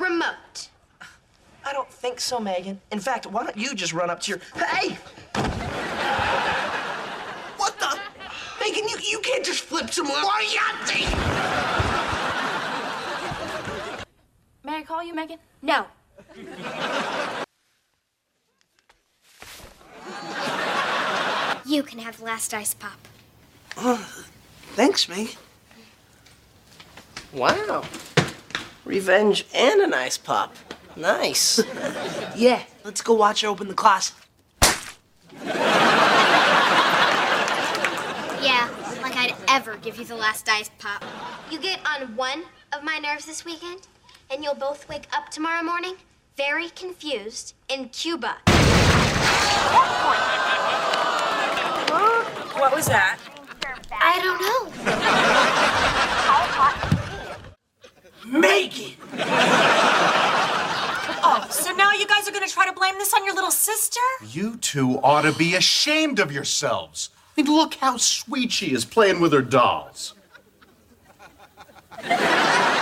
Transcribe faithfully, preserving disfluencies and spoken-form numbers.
remote. I don't think so, Megan. In fact, why don't you just run up to your... Hey! What the? Megan, you, you can't just flip some Moriarty! May I call you, Megan? No. You can have the last ice pop. Oh, thanks, Megan. Wow. Revenge and an ice pop. Nice. Yeah, let's go watch her open the closet. Yeah, like I'd ever give you the last ice pop. You get on one of my nerves this weekend, and you'll both wake up tomorrow morning very confused in Cuba. What was that? I don't know. Megan! Oh, so now you guys are gonna try to blame this on your little sister? You two ought to be ashamed of yourselves. I mean, look how sweet she is playing with her dolls.